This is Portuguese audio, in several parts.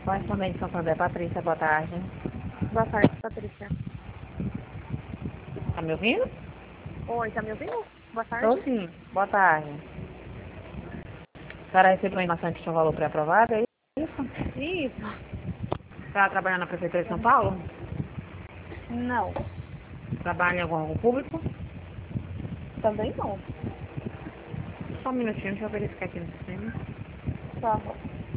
Correspondente de Santander, Patrícia, boa tarde. Boa tarde, Patrícia. Tá me ouvindo? Oi, tá me ouvindo? Boa tarde. Estou sim, boa tarde. A senhora recebeu a informação que tinha valor pré-aprovado, é isso? Isso. Está trabalhando na Prefeitura de São Paulo? Não, Trabalha em algum órgão público? também não. Só um minutinho, deixa eu verificar aqui no sistema. Tá bom.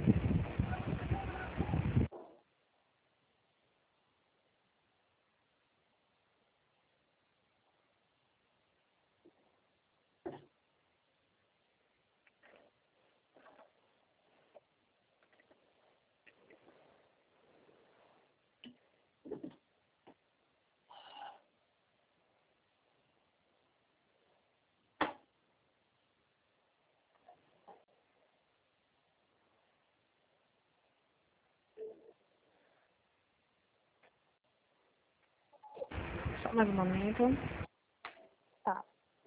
Só mais um momento. Tá.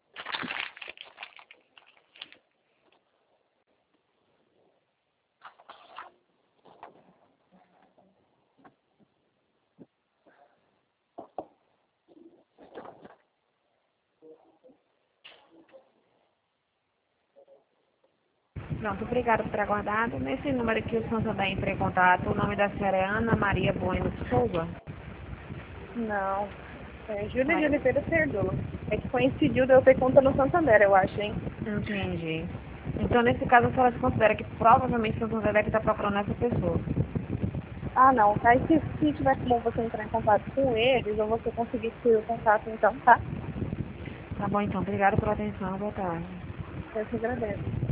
Pronto, obrigada por ter aguardado. Nesse número aqui, o Santander entrou em contato. O nome da senhora é Ana Maria Bueno de Souza. Não. É Júlia de Ai, Oliveira Perdoa. É que coincidiu de eu ter conta no Santander, eu acho, hein? entendi. Então, nesse caso, a senhora se considera que provavelmente o Santander deve estar procurando essa pessoa. Ah, não. Aí se tiver como você entrar em contato com eles, ou você conseguir ter o contato, então, tá? Tá bom, então. Obrigada pela atenção. Boa tarde. Eu te agradeço.